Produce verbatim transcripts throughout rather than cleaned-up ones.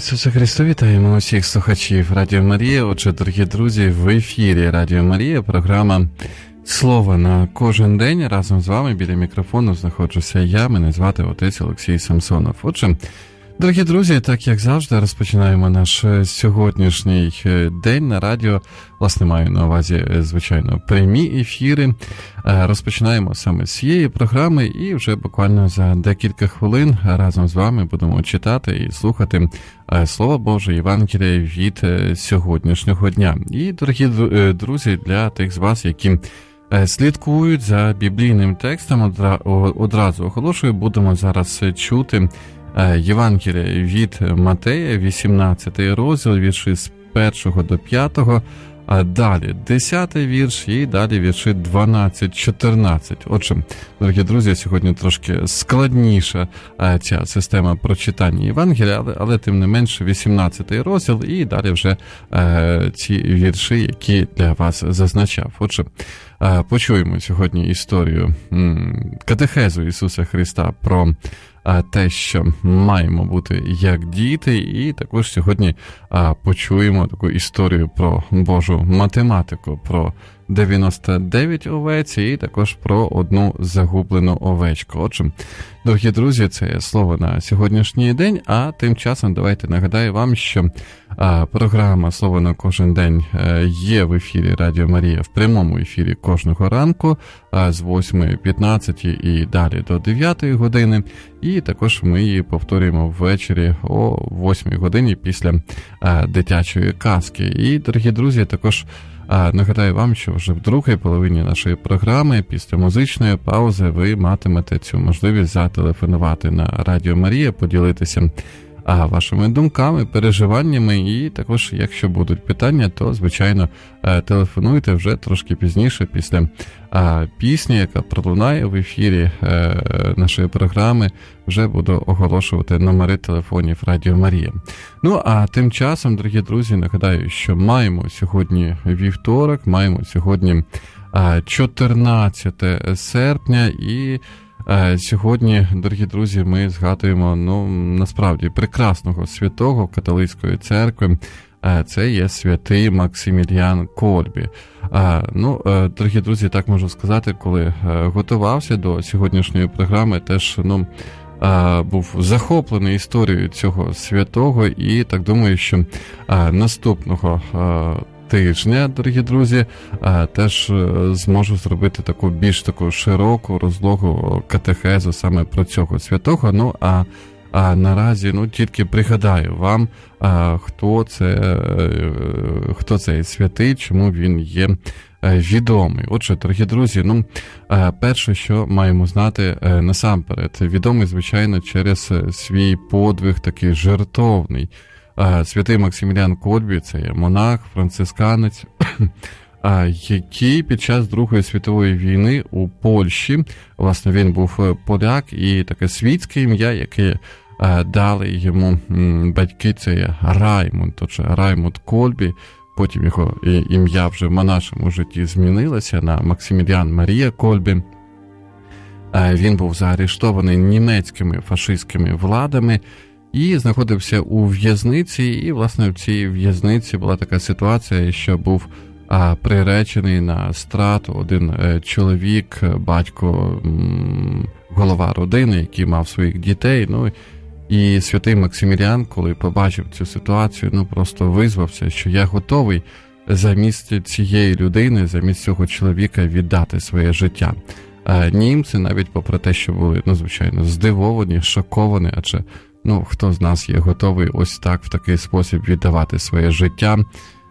Ісусе Христу, вітаємо усіх слухачів Радіо Марія. Отже, дорогі друзі, в ефірі Радіо Марія, програма «Слово на кожен день». Разом з вами біля мікрофону знаходжуся я, мене звати отець Олексій Самсонов. Отже, дорогі друзі, так як завжди, розпочинаємо наш сьогоднішній день на радіо. Власне, маю на увазі, звичайно, прямі ефіри. Розпочинаємо саме з цієї програми і вже буквально за декілька хвилин разом з вами будемо читати і слухати Слово Боже, Євангелія від сьогоднішнього дня. І, дорогі друзі, для тих з вас, які слідкують за біблійним текстом, одразу оголошую, будемо зараз чути Євангелія від Матея, вісімнадцятий розділ, вірші з першого до п'ятого, а далі десятий вірш і далі вірші дванадцять чотирнадцять. Отже, дорогі друзі, сьогодні трошки складніша ця система прочитання Євангелія, але, але тим не менше вісімнадцятий розділ і далі вже е, ці вірші, які для вас зазначав. Отже, е, почуємо сьогодні історію м, катехезу Ісуса Христа про те, що маємо бути як діти, і також сьогодні а, почуємо таку історію про Божу математику, про дев'яносто дев'ять овець і також про одну загублену овечку. Отже, дорогі друзі, це слово на сьогоднішній день, а тим часом давайте нагадаю вам, що а, програма «Слово на кожен день» є в ефірі Радіо Марія, в прямому ефірі кожного ранку а, з восьмої п'ятнадцять і далі до дев'ятої години, і також ми її повторюємо ввечері о восьмій годині після а, дитячої казки. І, дорогі друзі, також А нагадаю вам, що вже в другій половині нашої програми, після музичної паузи, ви матимете цю можливість зателефонувати на Радіо Марія, поділитися а, вашими думками, переживаннями, і також, якщо будуть питання, то, звичайно, телефонуйте вже трошки пізніше, після а, пісні, яка пролунає в ефірі а, нашої програми, вже буду оголошувати номери телефонів Радіо Марія. Ну, а тим часом, дорогі друзі, нагадаю, що маємо сьогодні вівторок, маємо сьогодні а, чотирнадцяте серпня, і а, сьогодні, дорогі друзі, ми згадуємо, ну, насправді, прекрасного святого католицької церкви. Це є святий Максиміліан Кольбі. Ну, дорогі друзі, так можу сказати, коли готувався до сьогоднішньої програми, теж, ну, був захоплений історією цього святого, і так думаю, що наступного тижня, дорогі друзі, теж зможу зробити таку більш таку широку розлогу катехезу саме про цього святого. Ну, а А наразі, ну, тільки пригадаю вам, а, хто це, хто цей святий, чому він є відомий. Отже, дорогі друзі, ну, перше, що маємо знати насамперед, відомий, звичайно, через свій подвиг такий жертовний. Святий Максиміліан Кольбі – це є монах, францисканець, який під час Другої світової війни у Польщі, власне, він був поляк, і таке світське ім'я, яке дали йому батьки, це є Раймунд, тож Раймунд Кольбі, потім його ім'я вже в монашому житті змінилося на Максиміліан Марія Кольбі. Він був заарештований німецькими фашистськими владами і знаходився у в'язниці, і, власне, в цій в'язниці була така ситуація, що був а приречений на страту один чоловік, батько, голова родини, який мав своїх дітей. Ну, і святий Максиміліан, коли побачив цю ситуацію, ну, просто визвався, що я готовий замість цієї людини, замість цього чоловіка віддати своє життя. А німці, навіть попри те, що були, ну, звичайно, здивовані, шоковані, адже, ну, хто з нас є готовий ось так, в такий спосіб віддавати своє життя,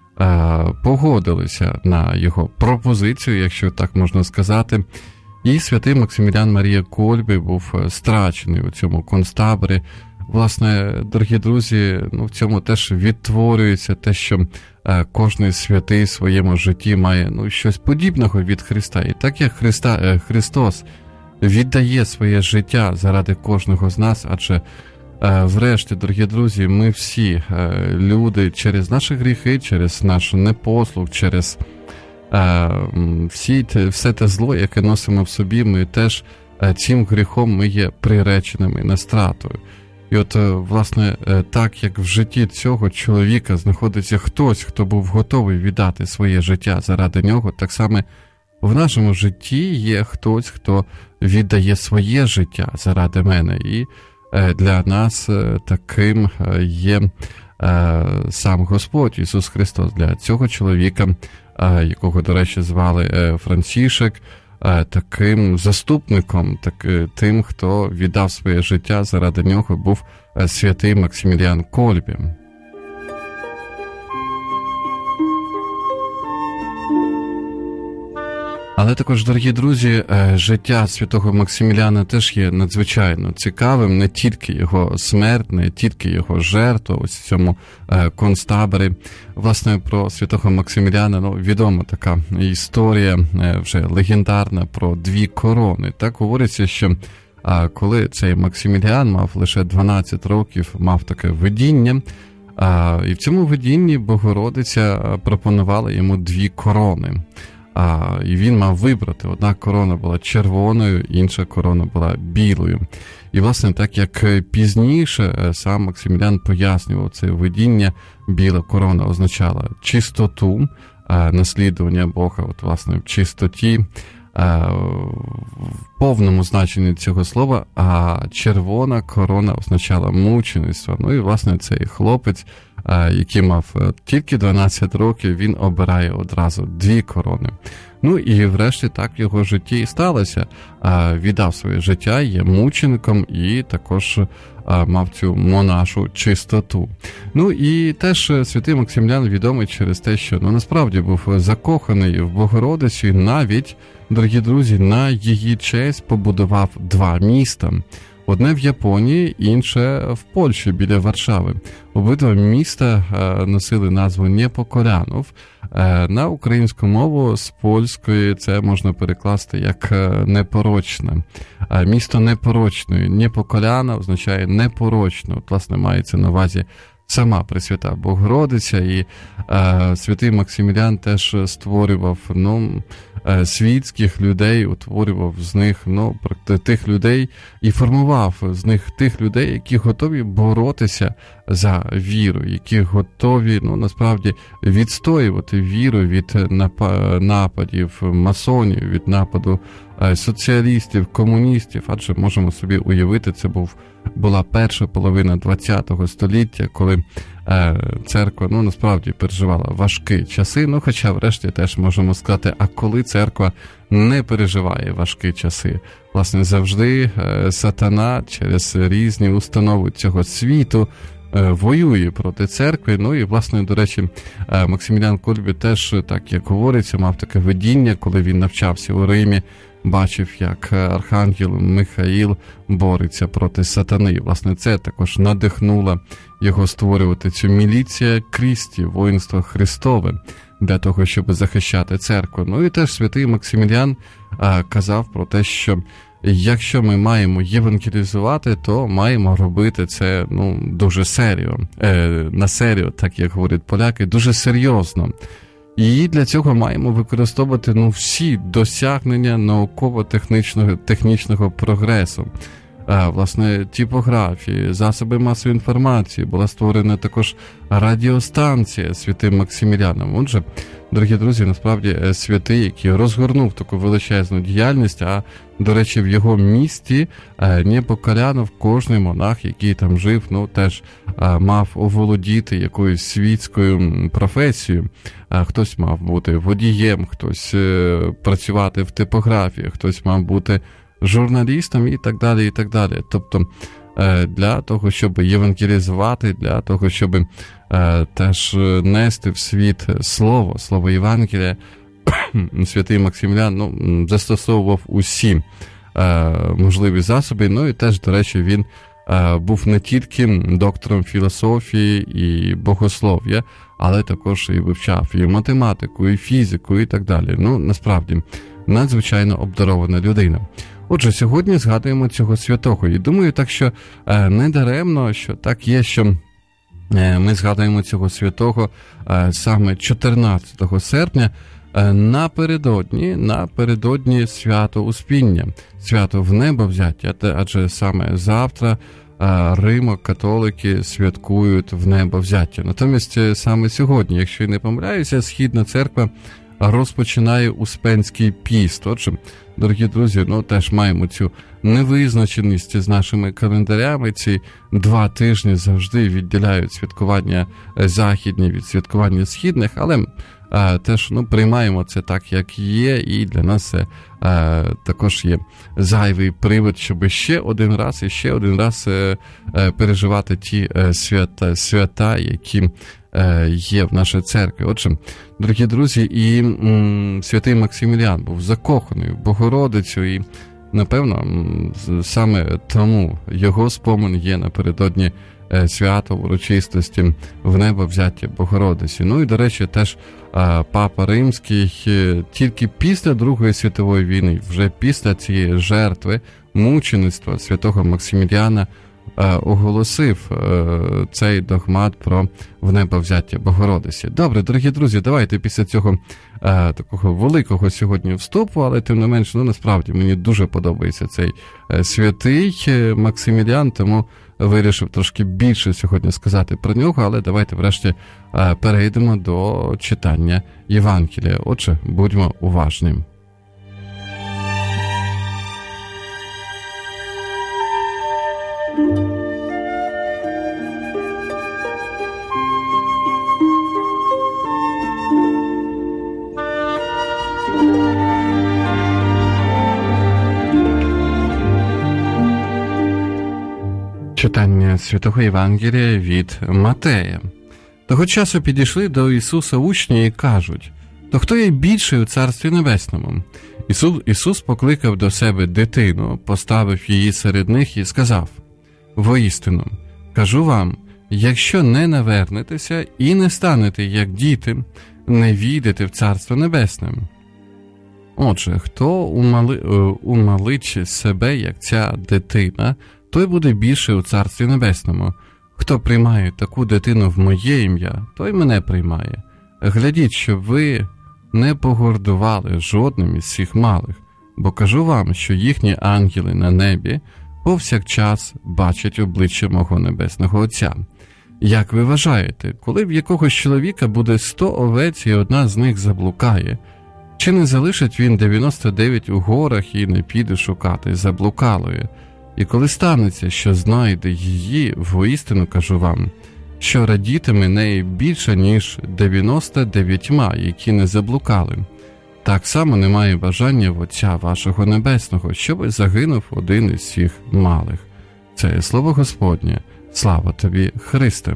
погодилися на його пропозицію, якщо так можна сказати. І святий Максиміліан Марія Кольбі був страчений у цьому концтаборі. Власне, дорогі друзі, ну, в цьому теж відтворюється те, що кожний святий в своєму житті має, ну, щось подібного від Христа. І так як Христа, Христос віддає своє життя заради кожного з нас, адже врешті, дорогі друзі, ми всі люди через наші гріхи, через наш непослух, через всі, все те зло, яке носимо в собі, ми теж цим гріхом ми є приреченими на страту. І от, власне, так як в житті цього чоловіка знаходиться хтось, хто був готовий віддати своє життя заради нього, так само в нашому житті є хтось, хто віддає своє життя заради мене. І для нас таким є сам Господь Ісус Христос. Для цього чоловіка, якого, до речі, звали Францішек, таким заступником, так, тим, хто віддав своє життя заради нього, був святий Максиміліан Кольбі. Але також, дорогі друзі, життя святого Максиміліана теж є надзвичайно цікавим, не тільки його смерть, не тільки його жертва ось в цьому концтаборі. Власне, про святого Максиміліана, ну, відома така історія, вже легендарна, про дві корони. Так говориться, що коли цей Максиміліан мав лише дванадцять років, мав таке видіння, і в цьому видінні Богородиця пропонувала йому дві корони. А, і він мав вибрати. Одна корона була червоною, інша корона була білою. І, власне, так як пізніше сам Максиміліан пояснював це видіння, біла корона означала чистоту, а, наслідування Бога, от, власне, в чистоті, а, в повному значенні цього слова, а червона корона означала мучеництво. Ну і, власне, цей хлопець, який мав тільки дванадцять років, він обирає одразу дві корони. Ну і врешті так в його житті і сталося. Віддав своє життя, є мучеником і також мав цю монашу чистоту. Ну і теж святий Максиміліан відомий через те, що ну, насправді був закоханий в Богородицю, і навіть, дорогі друзі, на її честь побудував два міста. Одне в Японії, інше в Польщі, біля Варшави. Обидва міста носили назву Непоколянов. На українську мову з польської це можна перекласти як непорочне. Місто непорочної. Непоколяна означає непорочно. От, власне, мається на увазі сама Пресвята Богородиця, і е, святий Максиміліан теж створював ну, е, світських людей, утворював з них ну, тих людей і формував з них тих людей, які готові боротися за віру, які готові, ну, насправді, відстоювати віру від нападів масонів, від нападу соціалістів, комуністів, адже можемо собі уявити, це був, була перша половина ХХ століття, коли е, церква, ну, насправді переживала важкі часи, ну, хоча врешті теж можемо сказати, а коли церква не переживає важкі часи? Власне, завжди е, сатана через різні установи цього світу е, воює проти церкви. Ну і, власне, до речі, е, Максиміліан Кольбі теж, так як говориться, мав таке видіння, коли він навчався у Римі, бачив, як архангел Михаїл бореться проти сатани. І, власне, це також надихнуло його створювати цю міліція Крісті, воїнство Христове, для того, щоб захищати церкву. Ну і теж святий Максиміліан а, казав про те, що якщо ми маємо євангелізувати, то маємо робити це ну, дуже серйозно, е, на серйозно, так як говорять поляки, дуже серйозно. І для цього маємо використовувати ну, всі досягнення науково-технічного технічного прогресу. А, власне, типографії, засоби масової інформації, була створена також радіостанція святим Максиміліаном. Отже, дорогі друзі, насправді святий, який розгорнув таку величезну діяльність, а, до речі, в його місті Непоколянов, кожний монах, який там жив, ну, теж а, мав оволодіти якоюсь світською професією. А, хтось мав бути водієм, хтось е, працювати в типографії, хтось мав бути журналістом і так далі, і так далі. Тобто для того, щоб євангелізувати, для того, щоб теж нести в світ слово, слово Євангелія, святий Максиміліан ну, застосовував усі можливі засоби. Ну і теж, до речі, він був не тільки доктором філософії і богослов'я, але також і вивчав і математику, і фізику, і так далі. Ну, насправді, надзвичайно обдарована людина. Отже, сьогодні згадуємо цього святого. І думаю, так що не даремно, що так є, що ми згадуємо цього святого саме чотирнадцятого серпня, напередодні, напередодні свято Успіння, свято в небо взяття, адже саме завтра римо-католики святкують в небовзяття. Натомість саме сьогодні, якщо я не помиляюся, Східна церква розпочинає Успенський піст. Отже, дорогі друзі, ну теж маємо цю невизначеність з нашими календарями. Ці два тижні завжди відділяють святкування західні від святкування східних, але а, теж ну, приймаємо це так, як є, і для нас це а, також є зайвий привід, щоб ще один раз і ще один раз а, а, переживати ті а, свята, свята, які є в нашій церкві. Отже, дорогі друзі, і м, святий Максиміліан був закоханий в Богородицю, і, напевно, саме тому його спомин є напередодні свято урочистості в небовзяття Богородиці. Ну і, до речі, теж а, Папа Римський тільки після Другої світової війни, вже після цієї жертви, мучеництва святого Максиміліана, оголосив цей догмат про внебовзяття Богородиці. Добре, дорогі друзі, давайте після цього а, такого великого сьогодні вступу, але тим не менш, ну насправді мені дуже подобається цей а, святий Максиміліан, тому вирішив трошки більше сьогодні сказати про нього, але давайте врешті а, перейдемо до читання Євангелія. Отже, будьмо уважні. Читання Святого Євангелія від Матея. Того часу підійшли до Ісуса учні і кажуть: «То хто є більший у Царстві Небесному?» Ісус, Ісус покликав до себе дитину, поставив її серед них і сказав: «Воістину, кажу вам, якщо не навернетеся і не станете, як діти, не війдете в Царство Небесне. Отже, хто умали, умалить себе, як ця дитина, той буде більше у Царстві Небесному. Хто приймає таку дитину в моє ім'я, той мене приймає. Глядіть, щоб ви не погордували жодним із цих малих, бо кажу вам, що їхні ангели на небі повсякчас бачать обличчя мого Небесного Отця. Як ви вважаєте, коли в якогось чоловіка буде сто овець і одна з них заблукає, чи не залишить він дев'яносто дев'ять у горах і не піде шукати заблукалої? І коли станеться, що знайде її, воістину кажу вам, що радітиме неї більше, ніж дев'яносто дев'ятьма, які не заблукали. Так само немає бажання в Отця вашого Небесного, щоби загинув один із цих малих. Це є слово Господнє. Слава тобі, Христе!»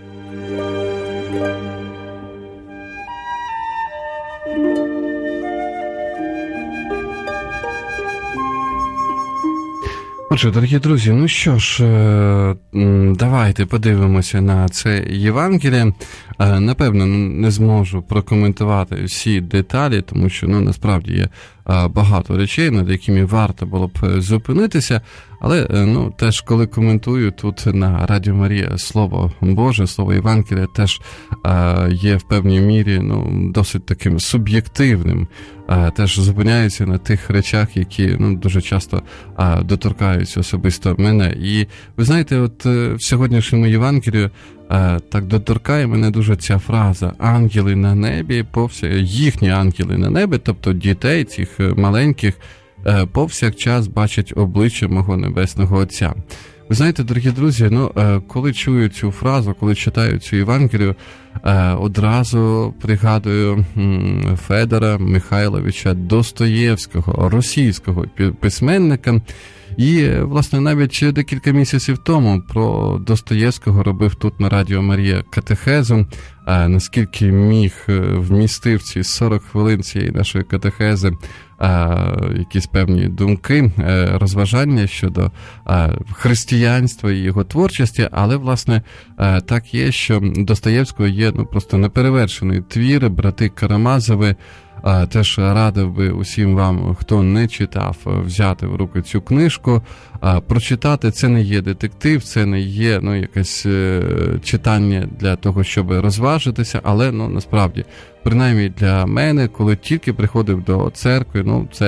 Отже, дорогі друзі, ну що ж, давайте подивимося на це Євангеліє. Напевно, не зможу прокоментувати всі деталі, тому що, ну, насправді є багато речей, над якими варто було б зупинитися, але, ну, теж, коли коментую тут на Радіо Марія Слово Боже, Слово Євангелія, теж є в певній мірі, ну, досить таким суб'єктивним, теж зупиняються на тих речах, які, ну, дуже часто доторкаються особисто мене. І, ви знаєте, от в сьогоднішньому Євангелію так доторкає мене дуже ця фраза «ангели на небі», повся... їхні ангели на небі, тобто дітей цих маленьких, повсякчас бачать обличчя мого Небесного Отця. Ви знаєте, дорогі друзі, ну, коли чую цю фразу, коли читаю цю Євангелію, одразу пригадую Федора Михайловича Достоєвського, російського письменника. І, власне, навіть декілька місяців тому про Достоєвського робив тут на Радіо Марія катехезу. А, наскільки міг вмістив ці сорок хвилин цієї нашої катехези а, якісь певні думки, а, розважання щодо а, християнства і його творчості, але, власне, а, так є, що Достоєвського є, ну, просто неперевершений твір, брати Карамазови. А, теж радив би усім вам, хто не читав, взяти в руки цю книжку, а, прочитати. Це не є детектив, це не є, ну, якесь е, читання для того, щоб розважитися, але, ну, насправді, принаймні для мене, коли тільки приходив до церкви, ну, це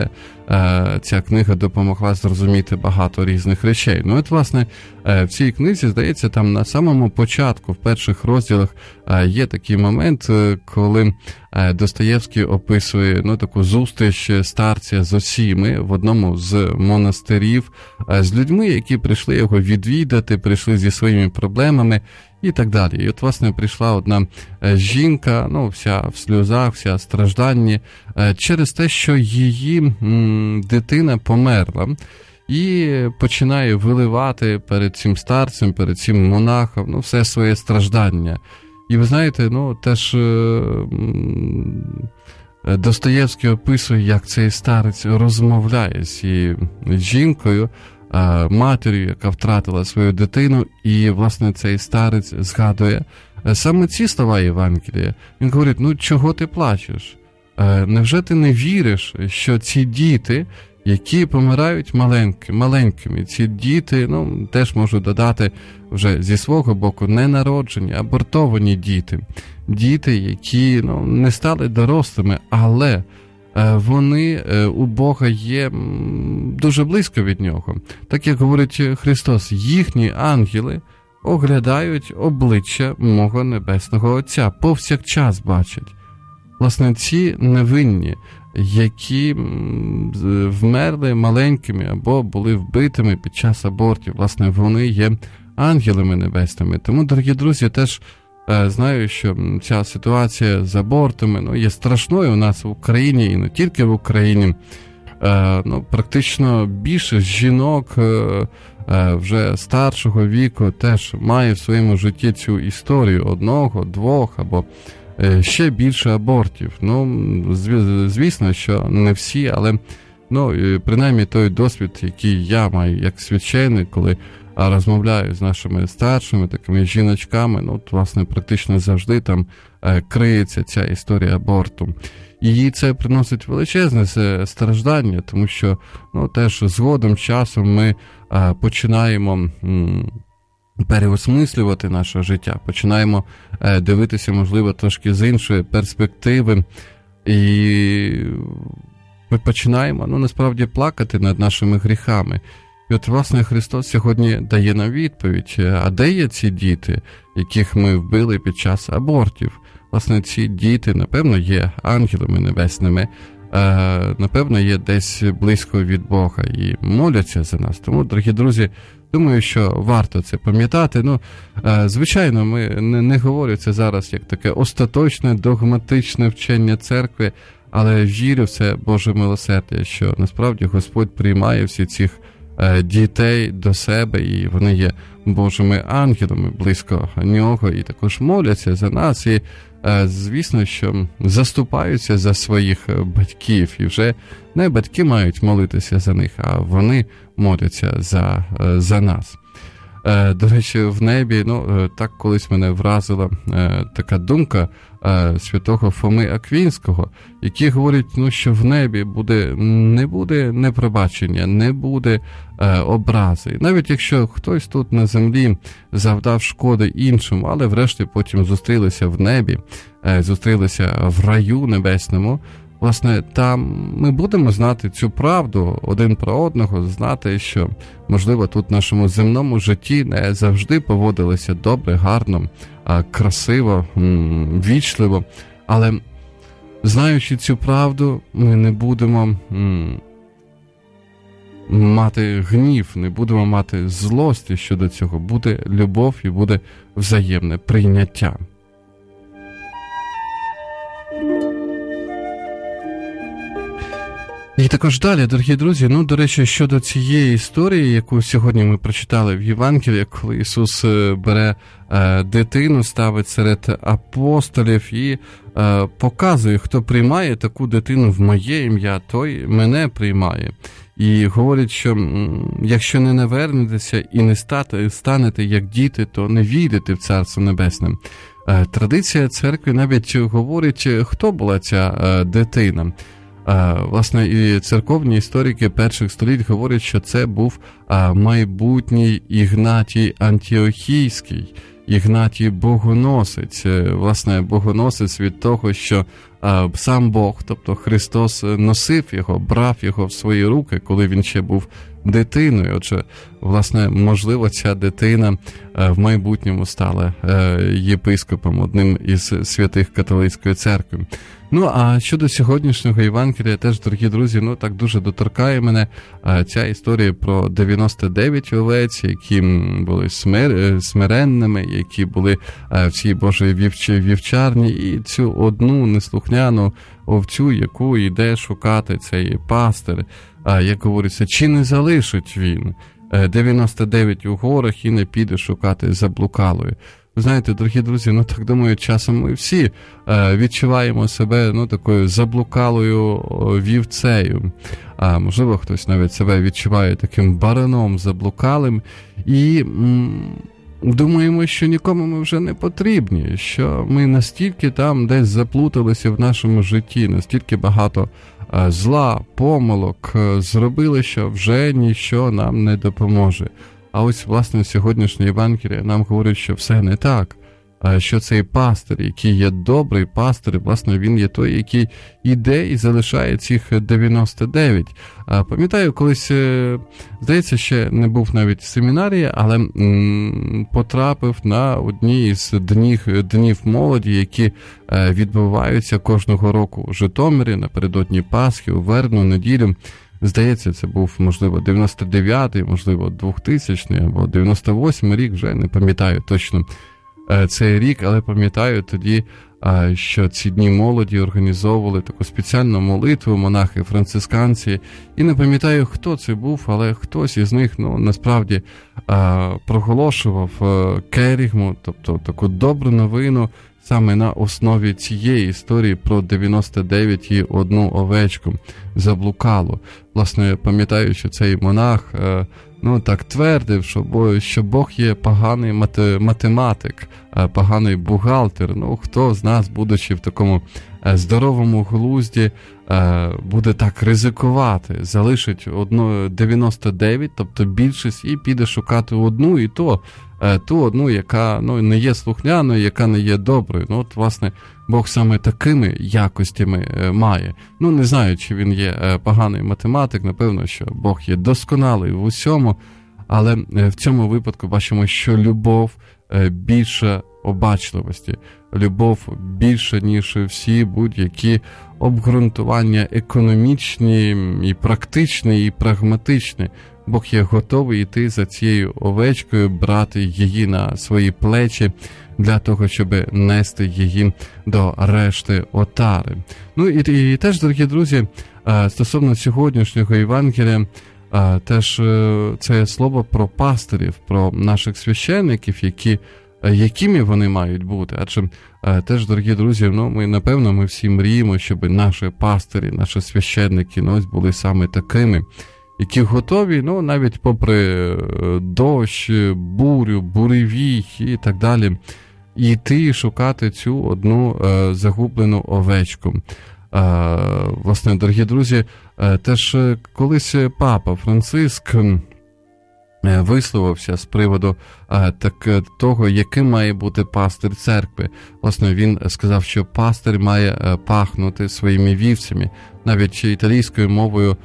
ця книга допомогла зрозуміти багато різних речей. Ну, от, власне, в цій книзі, здається, там на самому початку, в перших розділах, є такий момент, коли Достоєвський описує, ну, таку зустріч старця з осіми в одному з монастирів з людьми, які прийшли його відвідати, прийшли зі своїми проблемами і так далі. І от, власне, прийшла одна жінка, ну, вся в сльозах, вся в стражданні, через те, що її м, дитина померла. І починає виливати перед цим старцем, перед цим монахом, ну, все своє страждання. І ви знаєте, ну, теж е, Достоєвський описує, як цей старець розмовляє з цією жінкою, е, матір'ю, яка втратила свою дитину, і, власне, цей старець згадує саме ці слова Євангелія. Він говорить, ну, чого ти плачеш? Е, невже ти не віриш, що ці діти, які помирають маленькі, маленькими. Ці діти, ну, теж можу додати вже зі свого боку, ненароджені, абортовані діти. Діти, які, ну, не стали дорослими, але вони у Бога є дуже близько від нього. Так, як говорить Христос, їхні ангели оглядають обличчя мого Небесного Отця, повсякчас бачать. Власне, ці невинні, які вмерли маленькими або були вбитими під час абортів, власне, вони є ангелами небесними. Тому, дорогі друзі, теж е, знаю, що ця ситуація з абортами, ну, є страшною у нас в Україні, і не тільки в Україні. Е, ну, практично більше жінок е, е, вже старшого віку теж має в своєму житті цю історію одного, двох або ще більше абортів. Ну, звісно, що не всі, але, ну, принаймні той досвід, який я маю як священник, коли розмовляю з нашими старшими такими жіночками, ну, от, власне, практично завжди там криється ця історія аборту. І їй це приносить величезне страждання, тому що, ну, теж згодом часом ми починаємо переосмислювати наше життя, починаємо е, дивитися, можливо, трошки з іншої перспективи, і ми починаємо, ну, насправді, плакати над нашими гріхами. І от, власне, Христос сьогодні дає нам відповідь, а де є ці діти, яких ми вбили під час абортів? Власне, ці діти, напевно, є ангелами небесними, е, напевно, є десь близько від Бога і моляться за нас. Тому, дорогі друзі, думаю, що варто це пам'ятати. Ну, звичайно, ми не, не говорю це зараз як таке остаточне, догматичне вчення церкви, але вірю в це Боже милосердя, що насправді Господь приймає всі цих дітей до себе, і вони є Божими ангелами близько нього, і також моляться за нас, і, звісно, що заступаються за своїх батьків, і вже не батьки мають молитися за них, а вони моляться за, за нас. До речі, в небі, ну, так колись мене вразила така думка святого Фоми Аквінського, який говорить, ну, що в небі буде, не буде непробачення, не буде образи. Навіть якщо хтось тут на землі завдав шкоди іншому, але врешті потім зустрілися в небі, зустрілися в раю небесному, власне, там ми будемо знати цю правду один про одного, знати, що, можливо, тут в нашому земному житті не завжди поводилися добре, гарно, красиво, вічливо, але, знаючи цю правду, ми не будемо мати гнів, не будемо мати злості щодо цього. Буде любов і буде взаємне прийняття. І також далі, дорогі друзі, ну, до речі, щодо цієї історії, яку сьогодні ми прочитали в Євангелії, коли Ісус бере е, дитину, ставить серед апостолів і е, показує, хто приймає таку дитину в моє ім'я, той мене приймає. І говорить, що м, якщо не навернетеся і не стати, станете як діти, то не війдете в Царство Небесне. Е, традиція церкви навіть говорить, хто була ця е, дитина. Власне, і церковні історики перших століть говорять, що це був майбутній Ігнатій Антіохійський, Ігнатій Богоносець. Власне, Богоносець від того, що е, сам Бог, тобто Христос, носив його, брав його в свої руки, коли він ще був дитиною. Отже, власне, можливо, ця дитина е, в майбутньому стала е, єпископом, одним із святих католицької церкви. Ну, а щодо сьогоднішнього Євангелія, теж, дорогі друзі, ну, так дуже доторкає мене е, ця історія про дев'яносто дев'ять овець, які були смир, смиренними, які були е, в цій Божій вівч, вівчарні, і цю одну неслухняну овцю, яку йде шукати цей пастир. А, як говориться, чи не залишить він дев'яносто дев'ять у горах і не піде шукати заблукалою. Ви знаєте, дорогі друзі, ну так думаю, часом ми всі е, відчуваємо себе, ну, такою заблукалою вівцею. А можливо, хтось навіть себе відчуває таким бараном заблукалим. І м- думаємо, що нікому ми вже не потрібні, що ми настільки там десь заплуталися в нашому житті, настільки багато зла, помилок зробили, що вже ніщо нам не допоможе. А ось, власне, сьогоднішнє Євангеліє нам говорить, що все не так, що цей пастир, який є добрий пастир, власне, він є той, який іде і залишає цих дев'яносто дев'ять. Пам'ятаю, колись, здається, ще не був навіть в семінарії, але м, потрапив на одні із днів, днів молоді, які відбуваються кожного року у Житомирі, напередодні Пасхи, у Вербну неділю. Здається, це був, можливо, дев'яносто дев'ятий, можливо, двохтисячний або дев'яносто восьмий рік, вже не пам'ятаю точно цей рік, але пам'ятаю тоді, що ці дні молоді організовували таку спеціальну молитву монахи-францисканці, і не пам'ятаю, хто це був, але хтось із них, ну, насправді, проголошував керігму, тобто таку добру новину, саме на основі цієї історії про дев'яносто дев'ять і одну овечку заблукалу. Власне, пам'ятаю, що цей монах, ну, так твердив, що, що Бог є поганий математик, поганий бухгалтер. Ну, хто з нас, будучи в такому здоровому глузді, буде так ризикувати, залишить одну дев'яносто дев'ять, тобто більшість, і піде шукати одну, і то ту одну, яка, ну, не є слухняною, яка не є доброю. Ну, от, власне, Бог саме такими якостями має. Ну, не знаю, чи він є поганий математик, напевно, що Бог є досконалий в усьому, але в цьому випадку бачимо, що любов більше обачливості, любов більше, ніж всі будь-які обґрунтування економічні, і практичні, і прагматичні. Бог є готовий йти за цією овечкою, брати її на свої плечі для того, щоб нести її до решти отари. Ну і, і теж, дорогі друзі, стосовно сьогоднішнього Євангелія, теж це слово про пастирів, про наших священників, які, якими вони мають бути. Адже теж, дорогі друзі, ну, ми, напевно, ми всі мріємо, щоб наші пастирі, наші священники, ну, ось були саме такими, які готові, ну, навіть попри дощ, бурю, буревій і так далі, йти і шукати цю одну е, загублену овечку. Е, власне, дорогі друзі, е, теж колись папа Франциск е, висловився з приводу е, так, того, яким має бути пастир церкви. Власне, він сказав, що пастир має е, пахнути своїми вівцями. Навіть італійською мовою,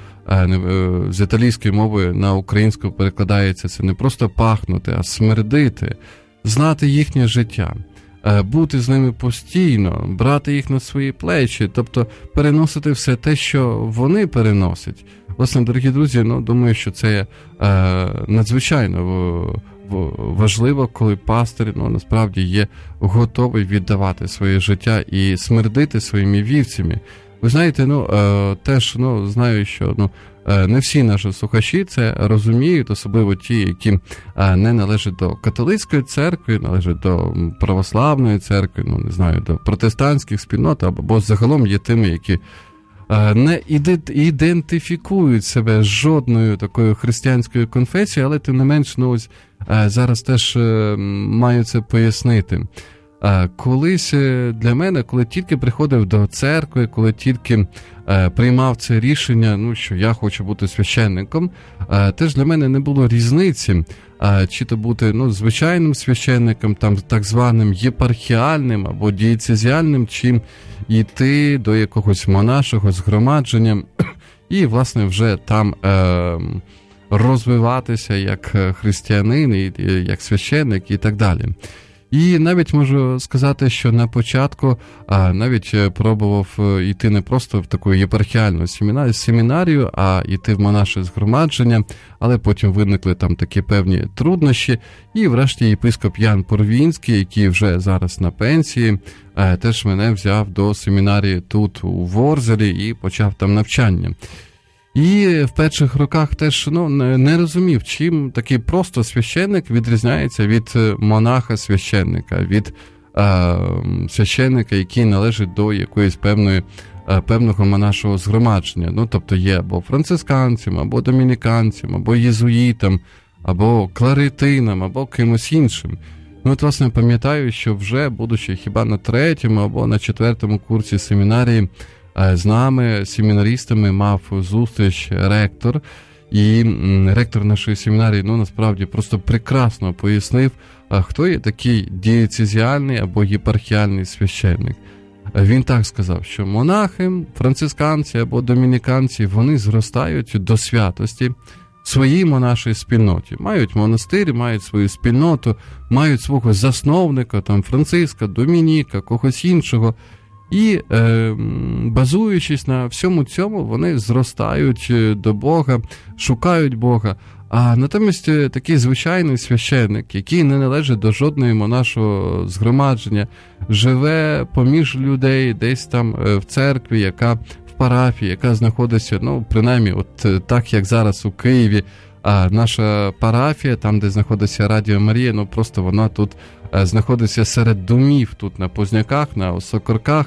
з італійської мови на українську перекладається це не просто пахнути, а смердити, знати їхнє життя, бути з ними постійно, брати їх на свої плечі, тобто переносити все те, що вони переносять. Власне, дорогі друзі, ну, думаю, що це надзвичайно важливо, коли пастир, ну, насправді є готовий віддавати своє життя і смердити своїми вівцями. Ви знаєте, ну, е, теж, ну, знаю, що, ну, е, не всі наші слухачі це розуміють, особливо ті, які е, не належать до католицької церкви, належать до православної церкви, ну, не знаю, до протестантських спільнот, або загалом є тими, які е, не ідентифікують себе з жодною такою християнською конфесією, але тим не менш, ну, ось е, зараз теж е, маю це пояснити. Колись для мене, коли тільки приходив до церкви, коли тільки е, приймав це рішення, ну, що я хочу бути священником, е, теж для мене не було різниці, чи то бути, ну, звичайним священником, там, так званим єпархіальним або дієцезіальним, чим йти до якогось монашого згромадження і, власне, вже там е, розвиватися як християнин, як священник і так далі. І навіть можу сказати, що на початку а, навіть пробував йти не просто в таку єпархіальну семінарію, а йти в монаше згромадження, але потім виникли там такі певні труднощі, і врешті єпископ Ян Порвінський, який вже зараз на пенсії, а, теж мене взяв до семінарії тут, у Ворзелі, і почав там навчання. І в перших роках теж ну, не розумів, чим такий просто священник відрізняється від монаха-священника, від е, священника, який належить до якоїсь певної, е, певного монашого згромадження. Ну, тобто є або францисканцем, або домініканцем, або єзуїтом, або кларитином, або кимось іншим. Ну, от, власне, пам'ятаю, що вже, будучи хіба на третьому або на четвертому курсі семінарії, з нами, семінаристами, мав зустріч ректор, і ректор нашої семінарії, ну, насправді, просто прекрасно пояснив, хто є такий дієцезіальний або єпархіальний священник. Він так сказав, що монахи, францисканці або домініканці, вони зростають до святості в своїй монашій спільноті. Мають монастир, мають свою спільноту, мають свого засновника, там, Франциска, Домініка, когось іншого. І, е, базуючись на всьому цьому, вони зростають до Бога, шукають Бога. А натомість такий звичайний священник, який не належить до жодної монашого згромадження, живе поміж людей десь там в церкві, яка в парафії, яка знаходиться, ну, принаймні, от так, як зараз у Києві, а наша парафія, там, де знаходиться Радіо Марія, ну, просто вона тут знаходиться серед домів, тут на Позняках, на Осокорках.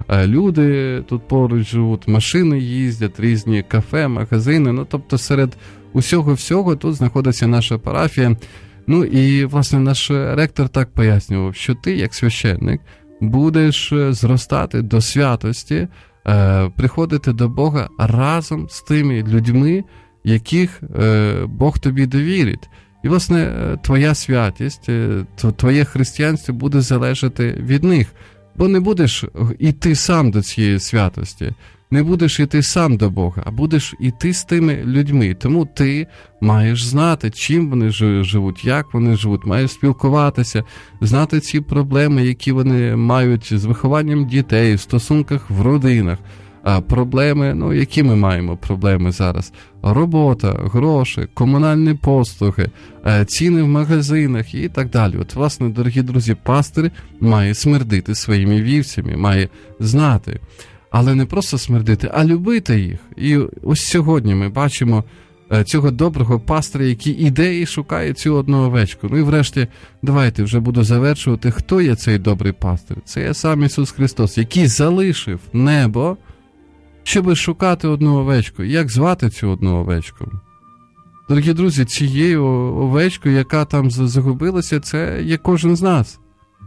Люди тут поруч живуть, машини їздять, різні кафе, магазини, ну, тобто серед усього-всього тут знаходиться наша парафія. Ну, і, власне, наш ректор так пояснював, що ти, як священник, будеш зростати до святості, приходити до Бога разом з тими людьми, яких Бог тобі довірить. І, власне, твоя святість, твоє християнство буде залежати від них. Бо не будеш іти сам до цієї святості, не будеш іти сам до Бога, а будеш іти з тими людьми. Тому ти маєш знати, чим вони живуть, як вони живуть, маєш спілкуватися, знати ці проблеми, які вони мають з вихованням дітей, в стосунках в родинах. А проблеми, ну, які ми маємо проблеми зараз? Робота, гроші, комунальні послуги, ціни в магазинах і так далі. От, власне, дорогі друзі, пастир має смердити своїми вівцями, має знати. Але не просто смердити, а любити їх. І ось сьогодні ми бачимо цього доброго пастиря, який іде і шукає цю одну овечку. Ну і врешті, давайте вже буду завершувати, хто є цей добрий пастир. Це є сам Ісус Христос, який залишив небо, щоб шукати одну овечку. Як звати цю одну овечку? Дорогі друзі, цією овечкою, яка там загубилася, це є кожен з нас.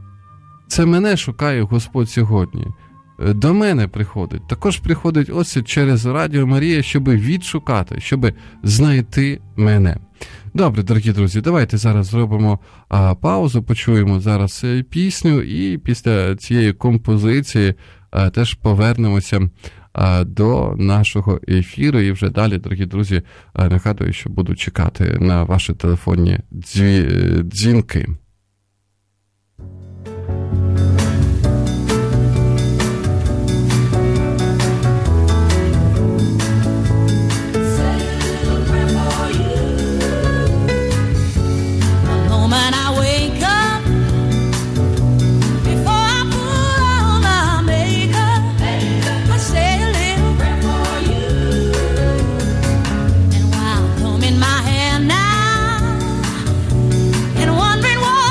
Це мене шукає Господь сьогодні. До мене приходить. Також приходить ось через Радіо Марія, щоб відшукати, щоб знайти мене. Добре, дорогі друзі, давайте зараз зробимо а, паузу, почуємо зараз пісню, і після цієї композиції а, теж повернемося до нашого ефіру. І вже далі, дорогі друзі, нагадую, що буду чекати на ваші телефонні дзвінки. Wondering why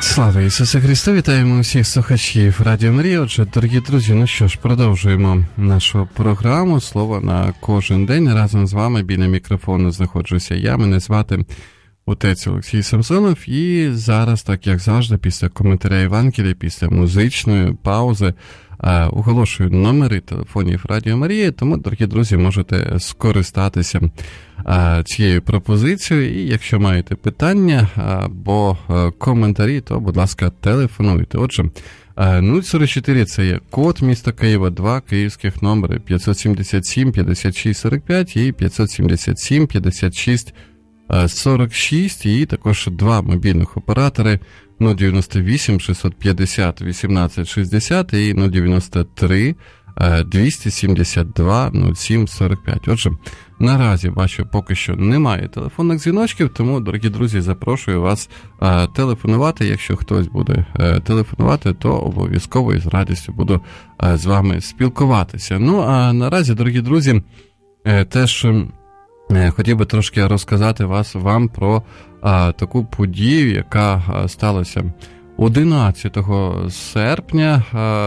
Слава Ісусу Христу! Вітаємо усіх слухачів Радіо Марія. Отже, дорогі друзі, ну що ж, продовжуємо нашу програму «Слово на кожен день». Разом з вами біля мікрофону знаходжуся я. Мене звати отець Олексій Самсонов. І зараз, так як завжди, після коментаря Євангелія, після музичної паузи, оголошую номери телефонів Радіо Марія, тому, дорогі друзі, можете скористатися цією пропозицією. І якщо маєте питання або коментарі, то, будь ласка, телефонуйте. Отже, нуль сорок чотири – це є код міста Києва, два київських номери п'ятсот сімдесят сім п'ятдесят шість сорок п'ять і п'ятсот сімдесят сім п'ятдесят шість сорок шість, і також два мобільних оператори нуль дев'яносто вісім шістсот п'ятдесят вісімнадцять шістдесят і нуль дев'яносто три двісті сімдесят два нуль сім сорок п'ять. Отже, наразі бачу, поки що немає телефонних дзвіночків, тому, дорогі друзі, запрошую вас а, телефонувати. Якщо хтось буде а, телефонувати, то обов'язково і з радістю буду а, з вами спілкуватися. Ну, а наразі, дорогі друзі, а, теж а, хотів би трошки розказати вас, вам про а, таку подію, яка а, сталася одинадцятого серпня, а,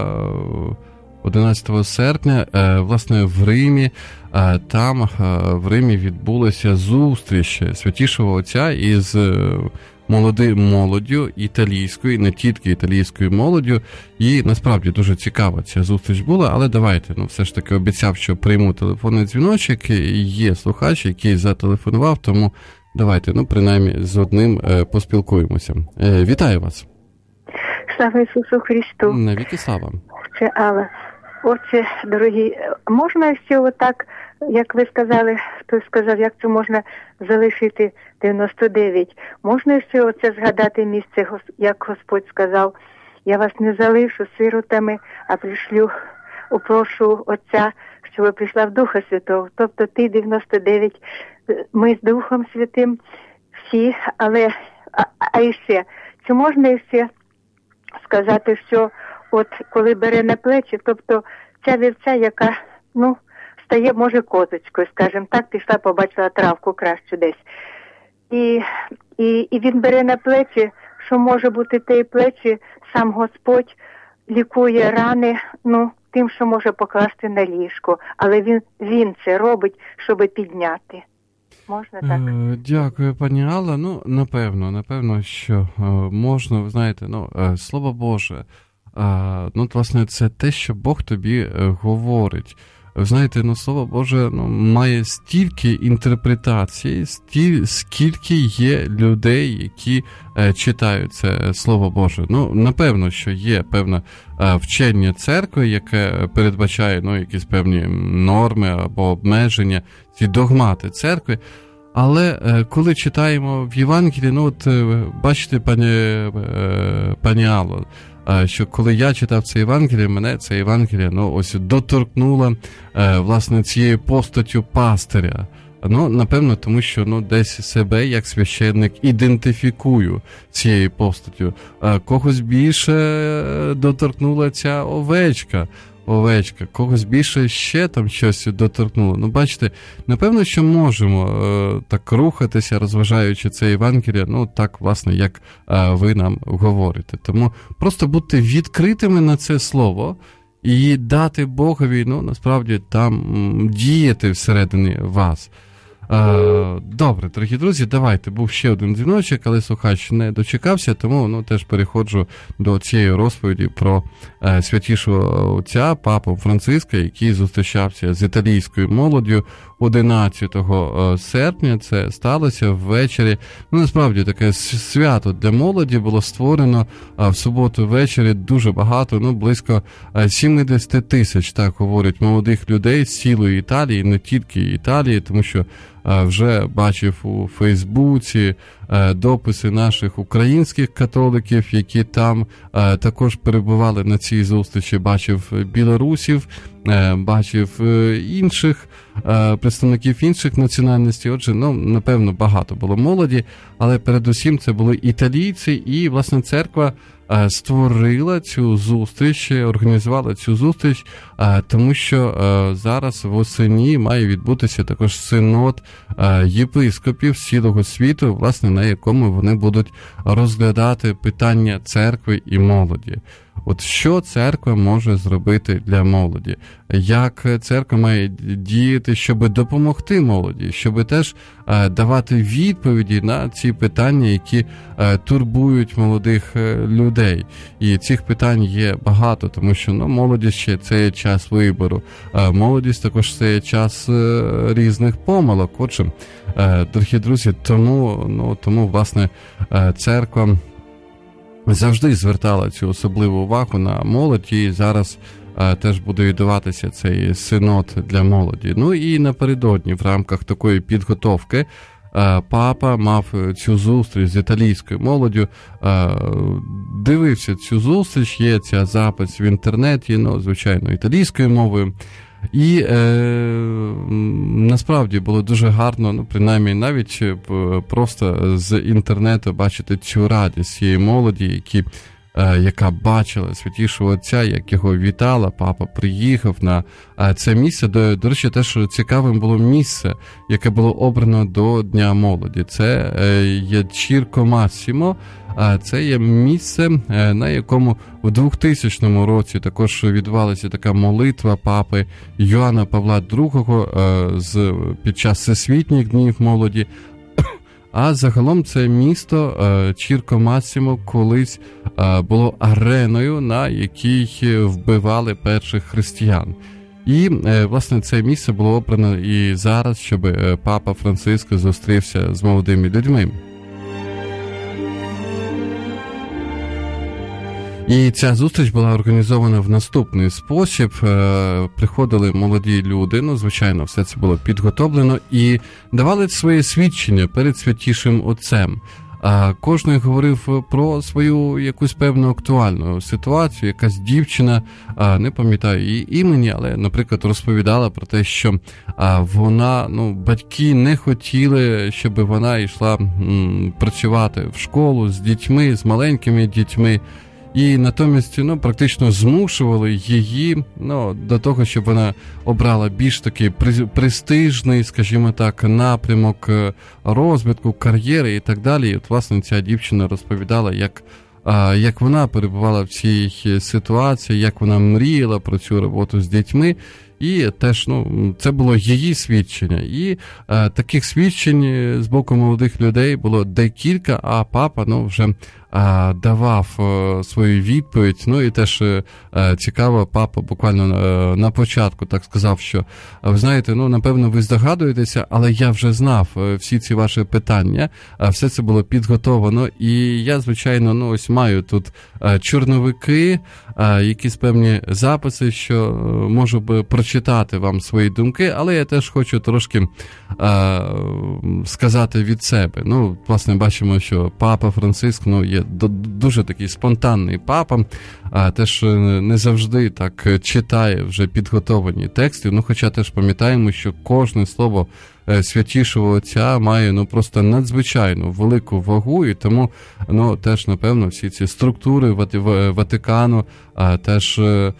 одинадцятого серпня, власне, в Римі. Там в Римі відбулася зустріч Святішого Отця із молодою молоддю італійською, не тільки італійською молоддю. І насправді дуже цікава ця зустріч була, але давайте, ну все ж таки обіцяв, що прийму телефонний дзвіночок. Є слухач, який зателефонував, тому давайте, ну принаймні, з одним поспілкуємося. Вітаю вас. Слава Ісусу Христу. Навіки слава. Це Алла. Отже, дорогі, можна ще отак, як ви сказали, хтось сказав, як це можна залишити дев'яносто дев'ять. Можна ще оце згадати місце, як Господь сказав, я вас не залишу сиротами, а пришлю, упрошу Отця, щоб прийшла в Духа Святого. Тобто ти дев'яносто дев'ять, ми з Духом Святим всі, але, а, а і ще, чи можна і ще сказати, що от коли бере на плечі, тобто ця вівця, яка, ну, стає, може, козочкою, скажімо так, пішла, побачила травку кращу десь. І, і, і він бере на плечі, що може бути те плечі, сам Господь лікує рани, ну, тим, що може покласти на ліжко. Але він, він це робить, щоб підняти. Можна так? Дякую, пані Алла. Ну, напевно, напевно, що можна, ви знаєте, ну, Слово Боже, ну, власне, це те, що Бог тобі говорить. Ви знаєте, ну, Слово Боже, ну, має стільки інтерпретацій, стіль, скільки є людей, які е, читають це Слово Боже. Ну, напевно, що є певне е, вчення церкви, яке передбачає, ну, якісь певні норми або обмеження, ці догмати церкви. Але е, коли читаємо в Євангелії, ну, от, е, бачите, пані, е, пані Алло, що коли я читав це Євангеліє, мене це Євангеліє, ну, ось доторкнуло, е, власне, цією постаттю пастиря. Ну, напевно, тому що, ну, десь себе, як священник, ідентифікую цією постаттю. Е, когось більше доторкнула ця овечка, овечка, когось більше ще там щось доторкнуло. Ну, бачите, напевно, що можемо е, так рухатися, розважаючи це Євангеліє, ну, так, власне, як е, ви нам говорите. Тому просто будьте відкритими на це слово і дати Богові, ну, насправді, там м, діяти всередині вас. Е, добре, дорогі друзі, давайте, був ще один дзвіночок, але слухач не дочекався, тому, ну, теж переходжу до цієї розповіді про е, святішого отця, папу Франциска, який зустрічався з італійською молоддю одинадцятого серпня. Це сталося ввечері. Ну, насправді, таке свято для молоді було створено в суботу ввечері дуже багато, ну, близько сімдесят тисяч, так говорять, молодих людей з цілої Італії, не тільки Італії, тому що вже бачив у Фейсбуці дописи наших українських католиків, які там також перебували на цій зустрічі, бачив білорусів, бачив інших представників інших національностей. Отже, ну, напевно, багато було молоді, але передусім це були італійці, і, власне, церква створила цю зустріч, організувала цю зустріч, тому що зараз восени має відбутися також синод єпископів з цілого світу, власне, на якому вони будуть розглядати питання церкви і молоді. От що церква може зробити для молоді? Як церква має діяти, щоб допомогти молоді, щоб теж е, давати відповіді на ці питання, які е, турбують молодих е, людей. І цих питань є багато, тому що ну, молодість ще це є час вибору. Е, молодість також це є час е, різних помилок. Отже, е, дорогі друзі, тому, ну, тому власне, е, церква завжди звертала цю особливу увагу на молодь, і зараз а, теж буде відбуватися цей синод для молоді. Ну і напередодні в рамках такої підготовки а, папа мав цю зустріч з італійською молоддю, а, дивився цю зустріч, є ця запис в інтернеті, ну, звичайно, італійською мовою. І е, насправді було дуже гарно, ну, принаймні, навіть просто з інтернету бачити цю радість цієї молоді, які, е, яка бачила Святішого Отця, як його вітала, папа приїхав на е, це місце. До, до речі, теж цікавим було місце, яке було обрано до Дня молоді. Це е, є Чірко Масімо. А це є місце, на якому в двохтисячному році також відбувалася така молитва папи Йоанна Павла другого з, під час Всесвітніх днів молоді. А загалом це місто Чірко Масімо колись було ареною, на якій вбивали перших християн. І, власне, це місце було обрано і зараз, щоб папа Франциск зустрівся з молодими людьми. І ця зустріч була організована в наступний спосіб. Приходили молоді люди, ну, звичайно, все це було підготовлено, і давали своє свідчення перед Святішим Отцем. А кожен говорив про свою якусь певну актуальну ситуацію. Якась дівчина, не пам'ятаю її імені, але, наприклад, розповідала про те, що вона, ну, батьки не хотіли, щоб вона йшла м, працювати в школу з дітьми, з маленькими дітьми. І натомість, ну, практично змушували її, ну, до того, щоб вона обрала більш такий престижний, скажімо так, напрямок розвитку, кар'єри і так далі. І от, власне, ця дівчина розповідала, як, як вона перебувала в цій ситуації, як вона мріяла про цю роботу з дітьми. І теж, ну, це було її свідчення. І е, таких свідчень з боку молодих людей було декілька, а папа, ну, вже е, давав е, свою відповідь. Ну, і теж е, цікаво, папа буквально е, на початку так сказав, що, ви знаєте, ну, напевно, ви здогадуєтеся, але я вже знав е, всі ці ваші питання, е, все це було підготовлено, і я, звичайно, ну, ось маю тут е, чорновики, е, якісь певні записи, що е, можу б прочитати вам свої думки, але я теж хочу трошки е, сказати від себе. Ну, власне, бачимо, що папа Франциск, ну, є дуже такий спонтанний папа, а теж не завжди так читає вже підготовлені тексти, ну, хоча теж пам'ятаємо, що кожне слово Святішого Отця має, ну, просто надзвичайну велику вагу, і тому, ну, теж, напевно, всі ці структури Ватикану а, теж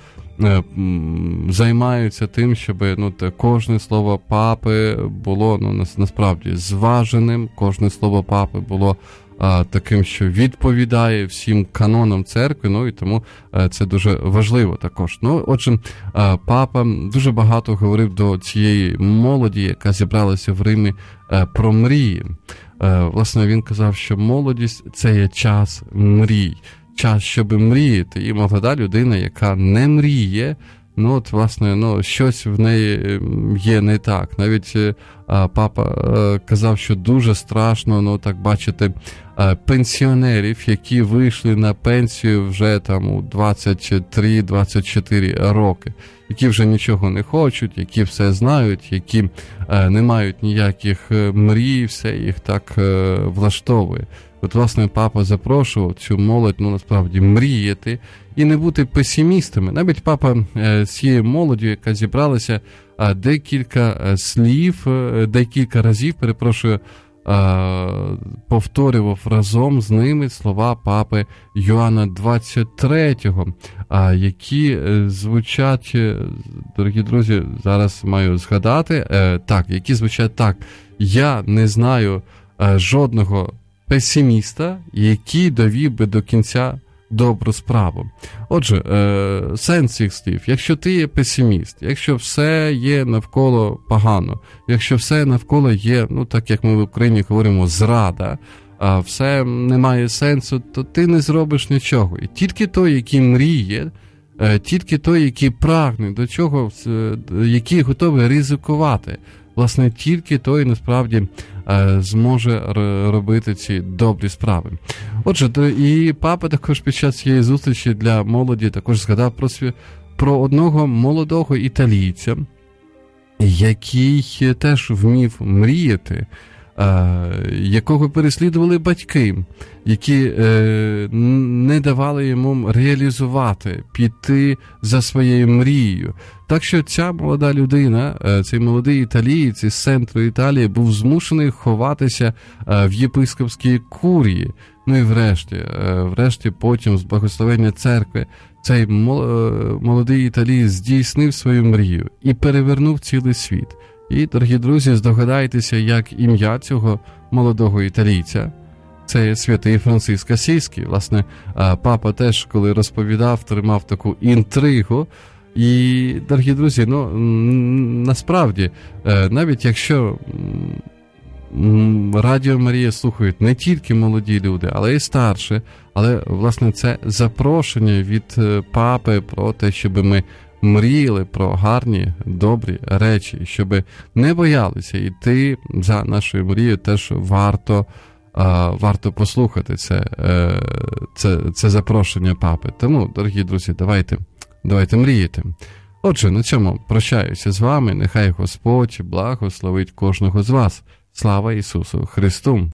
займаються тим, щоб, ну, кожне слово папи було, ну, насправді зваженим, кожне слово папи було а, таким, що відповідає всім канонам церкви, ну, і тому а, це дуже важливо також. Ну, отже, а, папа дуже багато говорив до цієї молоді, яка зібралася в Римі, а, про мрії. А, власне, він казав, що молодість – це є час мрій. Час, щоб мріяти, і молода людина, яка не мріє, ну, от, власне, ну, щось в неї є не так. Навіть а, папа а, казав, що дуже страшно, ну, так бачити а, пенсіонерів, які вийшли на пенсію вже там у двадцять три двадцять чотири роки, які вже нічого не хочуть, які все знають, які а, не мають ніяких мрій, все їх так а, влаштовує. От, власне, папа запрошував цю молодь, ну, насправді, мріяти і не бути песимістами. Навіть папа з цією молоддю, яка зібралася, декілька слів, декілька разів, перепрошую, повторював разом з ними слова папи Йоанна двадцять третього, які звучать, дорогі друзі, зараз маю згадати, так, які звучать так: «Я не знаю жодного песиміста, який довів би до кінця добру справу. Отже, е, сенс цих слів. Якщо ти є песиміст, якщо все є навколо погано, якщо все навколо є, ну так як ми в Україні говоримо, зрада, а все не має сенсу, то ти не зробиш нічого. І тільки той, який мріє, е, тільки той, який прагне до чого, е, який готовий ризикувати, власне, тільки той, насправді, зможе робити ці добрі справи. Отже, і папа також під час цієї зустрічі для молоді також згадав про, свій, про одного молодого італійця, який теж вмів мріяти, якого переслідували батьки, які не давали йому реалізувати, піти за своєю мрією. Так що ця молода людина, цей молодий італієць із центру Італії був змушений ховатися в єпископській курії. Ну і врешті, врешті потім з благословення церкви цей молодий італієць здійснив свою мрію і перевернув цілий світ. І, дорогі друзі, здогадайтеся, як ім'я цього молодого італійця. Це святий Франциск Асійський. Власне, папа теж, коли розповідав, тримав таку інтригу. І, дорогі друзі, ну, насправді, навіть якщо Радіо Марія слухають не тільки молоді люди, але й старші, але, власне, це запрошення від папи про те, щоб ми мріяли про гарні, добрі речі, щоб не боялися йти за нашою мрією, теж варто, варто послухати це, це, це запрошення папи. Тому, дорогі друзі, давайте, давайте мріяти. Отже, на цьому прощаюся з вами. Нехай Господь благословить кожного з вас. Слава Ісусу Христу!